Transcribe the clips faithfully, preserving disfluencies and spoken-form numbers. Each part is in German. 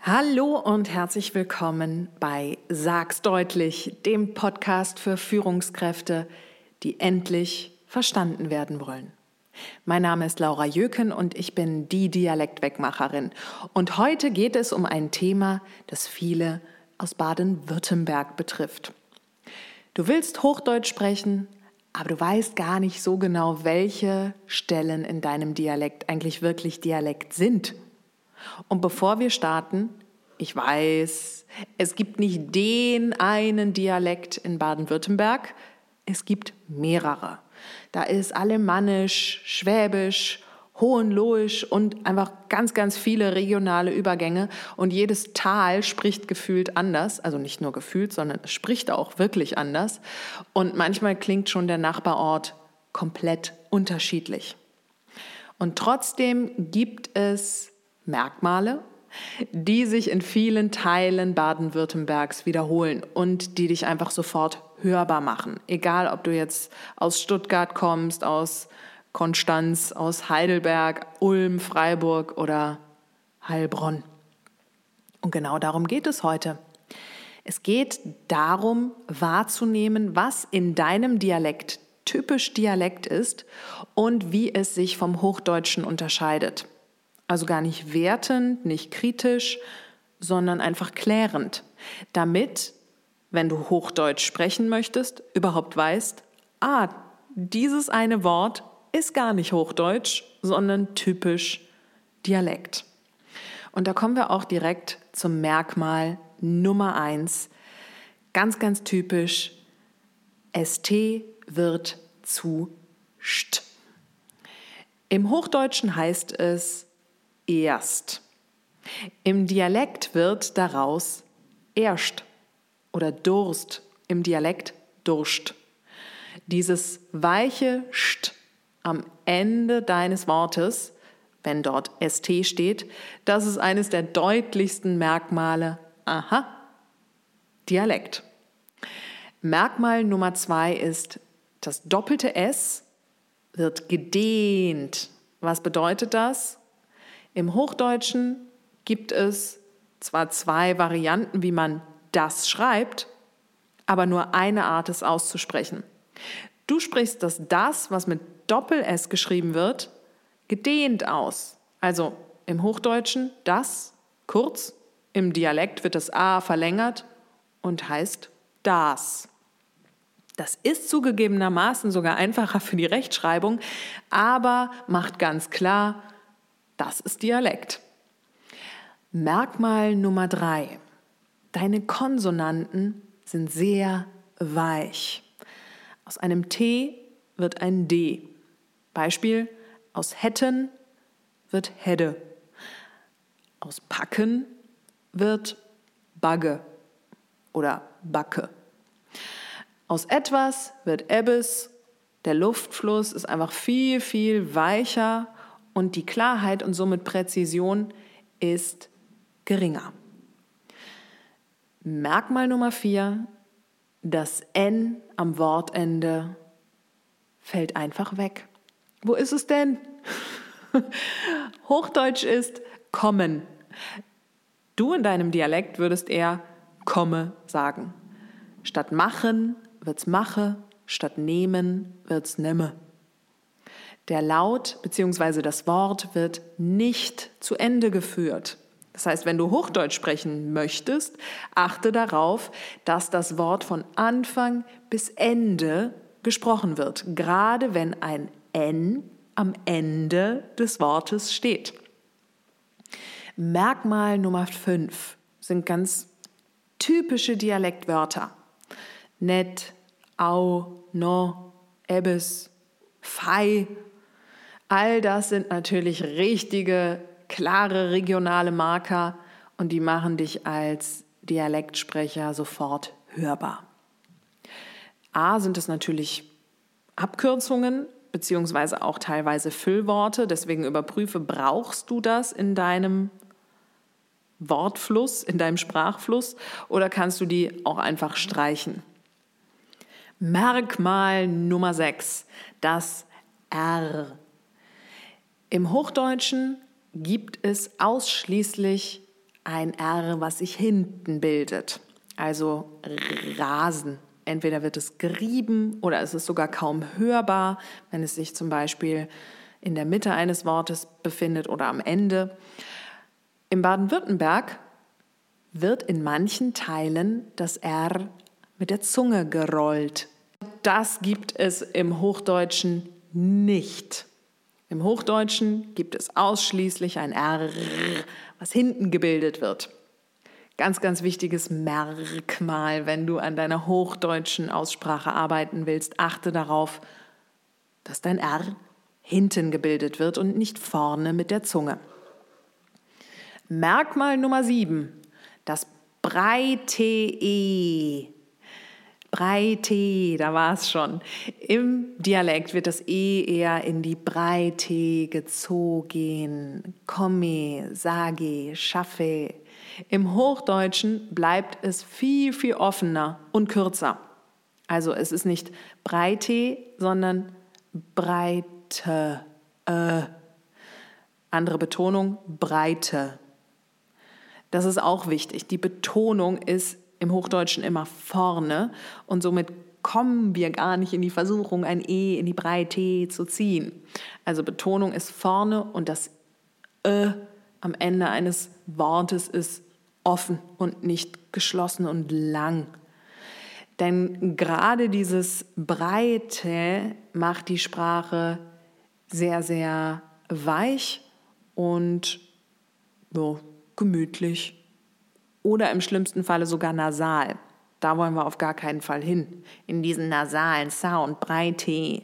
Hallo und herzlich willkommen bei Sag's deutlich, dem Podcast für Führungskräfte, die endlich verstanden werden wollen. Mein Name ist Laura Jöken und ich bin die Dialektwegmacherin. Und heute geht es um ein Thema, das viele aus Baden-Württemberg betrifft. Du willst Hochdeutsch sprechen, aber du weißt gar nicht so genau, welche Stellen in deinem Dialekt eigentlich wirklich Dialekt sind. Und bevor wir starten, ich weiß, es gibt nicht den einen Dialekt in Baden-Württemberg, es gibt mehrere. Da ist Alemannisch, Schwäbisch, Hohenlohisch und einfach ganz, ganz viele regionale Übergänge. Und jedes Tal spricht gefühlt anders, also nicht nur gefühlt, sondern es spricht auch wirklich anders. Und manchmal klingt schon der Nachbarort komplett unterschiedlich. Und trotzdem gibt es Merkmale, die sich in vielen Teilen Baden-Württembergs wiederholen und die dich einfach sofort hörbar machen. Egal, ob du jetzt aus Stuttgart kommst, aus Konstanz, aus Heidelberg, Ulm, Freiburg oder Heilbronn. Und genau darum geht es heute. Es geht darum, wahrzunehmen, was in deinem Dialekt typisch Dialekt ist und wie es sich vom Hochdeutschen unterscheidet. Also gar nicht wertend, nicht kritisch, sondern einfach klärend, damit, wenn du Hochdeutsch sprechen möchtest, überhaupt weißt, ah, dieses eine Wort ist gar nicht Hochdeutsch, sondern typisch Dialekt. Und da kommen wir auch direkt zum Merkmal Nummer eins. Ganz, ganz typisch, S T wird zu St. Im Hochdeutschen heißt es erst. Im Dialekt wird daraus erst oder Durst, im Dialekt Durst. Dieses weiche St am Ende deines Wortes, wenn dort S T steht, das ist eines der deutlichsten Merkmale, aha, Dialekt. Merkmal Nummer zwei ist, das doppelte S wird gedehnt. Was bedeutet das? Im Hochdeutschen gibt es zwar zwei Varianten, wie man das schreibt, aber nur eine Art, es auszusprechen. Du sprichst das das, was mit Doppel-S geschrieben wird, gedehnt aus. Also im Hochdeutschen das kurz, im Dialekt wird das A verlängert und heißt das. Das ist zugegebenermaßen sogar einfacher für die Rechtschreibung, aber macht ganz klar, das ist Dialekt. Merkmal Nummer drei. Deine Konsonanten sind sehr weich. Aus einem T wird ein D. Beispiel, aus hätten wird hätte. Aus packen wird bagge oder backe. Aus etwas wird ebbes. Der Luftfluss ist einfach viel, viel weicher. Und die Klarheit und somit Präzision ist geringer. Merkmal Nummer vier, das N am Wortende fällt einfach weg. Wo ist es denn? Hochdeutsch ist kommen. Du in deinem Dialekt würdest eher komme sagen. Statt machen wird's mache, statt nehmen wird's nemme. Der Laut bzw. das Wort wird nicht zu Ende geführt. Das heißt, wenn du Hochdeutsch sprechen möchtest, achte darauf, dass das Wort von Anfang bis Ende gesprochen wird, gerade wenn ein N am Ende des Wortes steht. Merkmal Nummer fünf sind ganz typische Dialektwörter. Net, au, no, ebbes, fei. All das sind natürlich richtige, klare regionale Marker und die machen dich als Dialektsprecher sofort hörbar. A sind es natürlich Abkürzungen beziehungsweise auch teilweise Füllworte, deswegen überprüfe, brauchst du das in deinem Wortfluss, in deinem Sprachfluss oder kannst du die auch einfach streichen? Merkmal Nummer sechs, das R. Im Hochdeutschen gibt es ausschließlich ein R, was sich hinten bildet. Also rasen. Entweder wird es gerieben oder es ist sogar kaum hörbar, wenn es sich zum Beispiel in der Mitte eines Wortes befindet oder am Ende. Im Baden-Württemberg wird in manchen Teilen das R mit der Zunge gerollt. Das gibt es im Hochdeutschen nicht. Im Hochdeutschen gibt es ausschließlich ein R, was hinten gebildet wird. Ganz, ganz wichtiges Merkmal, wenn du an deiner hochdeutschen Aussprache arbeiten willst. Achte darauf, dass dein R hinten gebildet wird und nicht vorne mit der Zunge. Merkmal Nummer sieben, das breite E. Breite, da war es schon. Im Dialekt wird das E eher in die Breite gezogen. Komme, sage, schaffe. Im Hochdeutschen bleibt es viel, viel offener und kürzer. Also es ist nicht breite, sondern breite. Äh. Andere Betonung, breite. Das ist auch wichtig. Die Betonung ist im Hochdeutschen immer vorne und somit kommen wir gar nicht in die Versuchung, ein E in die Breite zu ziehen. Also Betonung ist vorne und das Ö am Ende eines Wortes ist offen und nicht geschlossen und lang. Denn gerade dieses Breite macht die Sprache sehr, sehr weich und ja, gemütlich. Oder im schlimmsten Falle sogar nasal. Da wollen wir auf gar keinen Fall hin. In diesen nasalen Sound, Breite.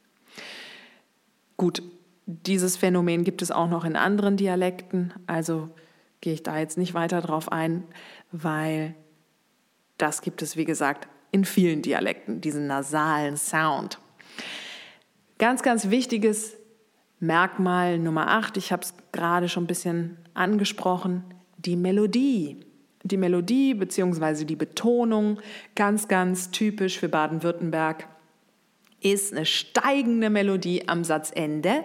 Gut, dieses Phänomen gibt es auch noch in anderen Dialekten. Also gehe ich da jetzt nicht weiter drauf ein, weil das gibt es, wie gesagt, in vielen Dialekten, diesen nasalen Sound. Ganz, ganz wichtiges Merkmal Nummer acht, ich habe es gerade schon ein bisschen angesprochen, die Melodie. Die Melodie bzw. die Betonung, ganz, ganz typisch für Baden-Württemberg, ist eine steigende Melodie am Satzende.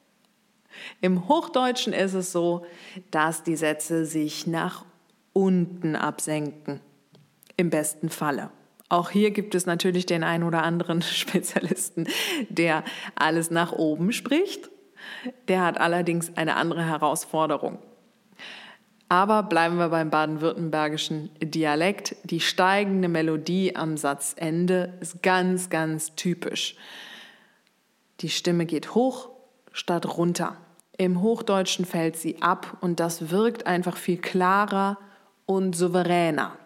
Im Hochdeutschen ist es so, dass die Sätze sich nach unten absenken, im besten Falle. Auch hier gibt es natürlich den einen oder anderen Spezialisten, der alles nach oben spricht. Der hat allerdings eine andere Herausforderung. Aber bleiben wir beim baden-württembergischen Dialekt. Die steigende Melodie am Satzende ist ganz, ganz typisch. Die Stimme geht hoch statt runter. Im Hochdeutschen fällt sie ab und das wirkt einfach viel klarer und souveräner.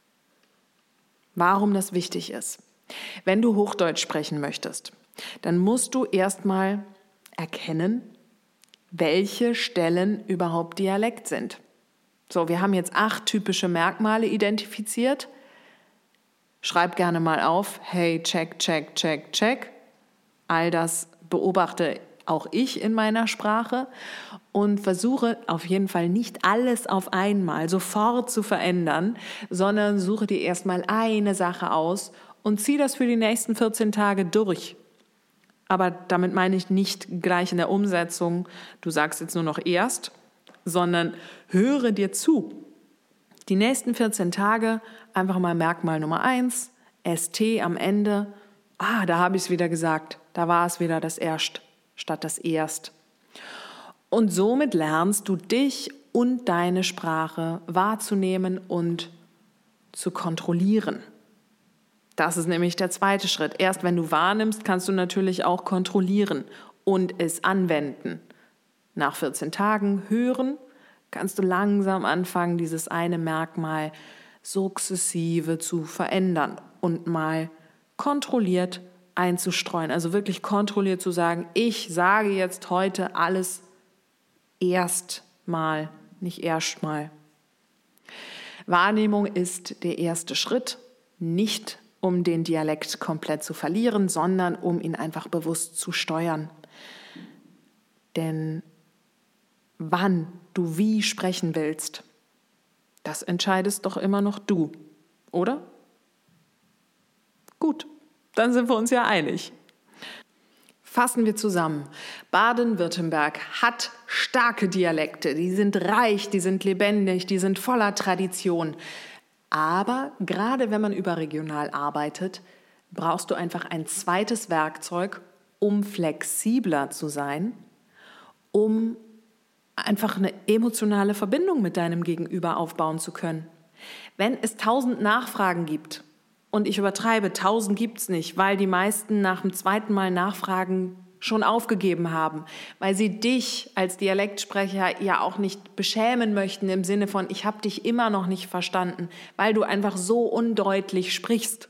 Warum das wichtig ist? Wenn du Hochdeutsch sprechen möchtest, dann musst du erstmal erkennen, welche Stellen überhaupt Dialekt sind. So, wir haben jetzt acht typische Merkmale identifiziert. Schreib gerne mal auf, hey, check, check, check, check. All das beobachte auch ich in meiner Sprache und versuche auf jeden Fall nicht alles auf einmal sofort zu verändern, sondern suche dir erstmal eine Sache aus und ziehe das für die nächsten vierzehn Tage durch. Aber damit meine ich nicht gleich in der Umsetzung, du sagst jetzt nur noch erst, sondern höre dir zu. Die nächsten vierzehn Tage einfach mal Merkmal Nummer eins, S T am Ende. Ah, da habe ich es wieder gesagt. Da war es wieder das Erst statt das Erst. Und somit lernst du dich und deine Sprache wahrzunehmen und zu kontrollieren. Das ist nämlich der zweite Schritt. Erst wenn du wahrnimmst, kannst du natürlich auch kontrollieren und es anwenden. Nach vierzehn Tagen hören, kannst du langsam anfangen, dieses eine Merkmal sukzessive zu verändern und mal kontrolliert einzustreuen. Also wirklich kontrolliert zu sagen, ich sage jetzt heute alles erstmal, nicht erstmal. Wahrnehmung ist der erste Schritt, nicht um den Dialekt komplett zu verlieren, sondern um ihn einfach bewusst zu steuern. Denn wann du wie sprechen willst, das entscheidest doch immer noch du, oder? Gut, dann sind wir uns ja einig. Fassen wir zusammen. Baden-Württemberg hat starke Dialekte. Die sind reich, die sind lebendig, die sind voller Tradition. Aber gerade wenn man überregional arbeitet, brauchst du einfach ein zweites Werkzeug, um flexibler zu sein, um einfach eine emotionale Verbindung mit deinem Gegenüber aufbauen zu können. Wenn es tausend Nachfragen gibt, und ich übertreibe, tausend gibt es nicht, weil die meisten nach dem zweiten Mal nachfragen schon aufgegeben haben, weil sie dich als Dialektsprecher ja auch nicht beschämen möchten im Sinne von, ich habe dich immer noch nicht verstanden, weil du einfach so undeutlich sprichst.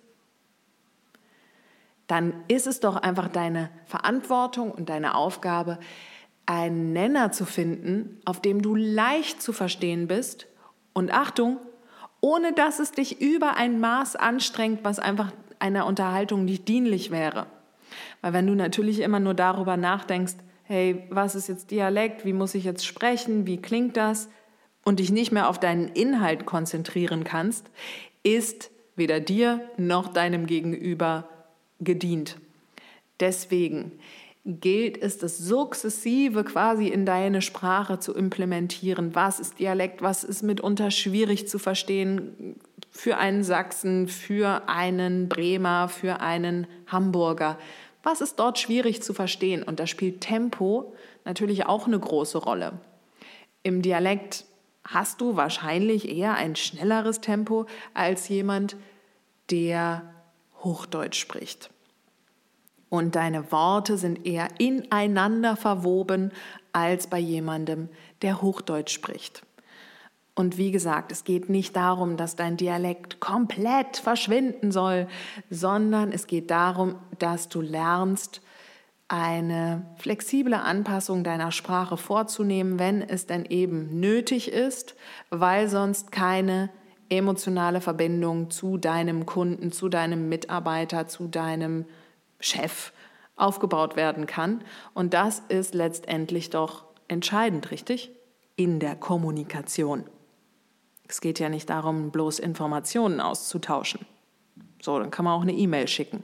Dann ist es doch einfach deine Verantwortung und deine Aufgabe, einen Nenner zu finden, auf dem du leicht zu verstehen bist und Achtung, ohne dass es dich über ein Maß anstrengt, was einfach einer Unterhaltung nicht dienlich wäre. Weil wenn du natürlich immer nur darüber nachdenkst, hey, was ist jetzt Dialekt, wie muss ich jetzt sprechen, wie klingt das, und dich nicht mehr auf deinen Inhalt konzentrieren kannst, ist weder dir noch deinem Gegenüber gedient. Deswegen gilt es, das sukzessive quasi in deine Sprache zu implementieren. Was ist Dialekt, was ist mitunter schwierig zu verstehen für einen Sachsen, für einen Bremer, für einen Hamburger. Was ist dort schwierig zu verstehen? Und da spielt Tempo natürlich auch eine große Rolle. Im Dialekt hast du wahrscheinlich eher ein schnelleres Tempo als jemand, der Hochdeutsch spricht. Und deine Worte sind eher ineinander verwoben als bei jemandem, der Hochdeutsch spricht. Und wie gesagt, es geht nicht darum, dass dein Dialekt komplett verschwinden soll, sondern es geht darum, dass du lernst, eine flexible Anpassung deiner Sprache vorzunehmen, wenn es denn eben nötig ist, weil sonst keine emotionale Verbindung zu deinem Kunden, zu deinem Mitarbeiter, zu deinem Chef aufgebaut werden kann. Und das ist letztendlich doch entscheidend, richtig? In der Kommunikation. Es geht ja nicht darum, bloß Informationen auszutauschen. So, dann kann man auch eine E-Mail schicken.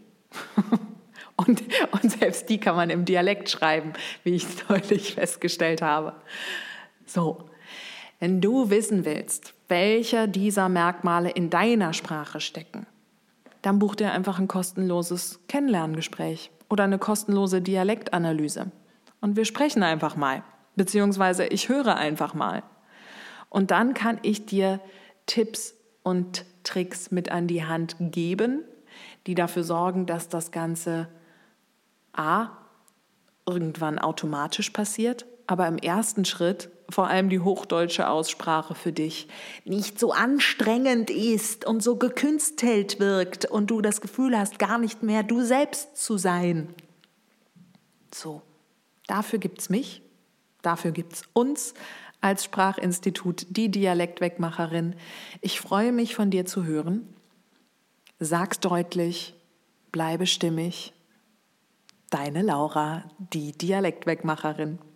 und, und selbst die kann man im Dialekt schreiben, wie ich deutlich festgestellt habe. So, wenn du wissen willst, welche dieser Merkmale in deiner Sprache stecken, dann buch dir einfach ein kostenloses Kennenlerngespräch oder eine kostenlose Dialektanalyse. Und wir sprechen einfach mal, beziehungsweise ich höre einfach mal. Und dann kann ich dir Tipps und Tricks mit an die Hand geben, die dafür sorgen, dass das Ganze a. irgendwann automatisch passiert, aber im ersten Schritt vor allem die hochdeutsche Aussprache für dich nicht so anstrengend ist und so gekünstelt wirkt und du das Gefühl hast, gar nicht mehr du selbst zu sein. So, dafür gibt's mich, dafür gibt's uns als Sprachinstitut, die Dialektwegmacherin. Ich freue mich, von dir zu hören. Sag's deutlich, bleibe stimmig. Deine Laura, die Dialektwegmacherin.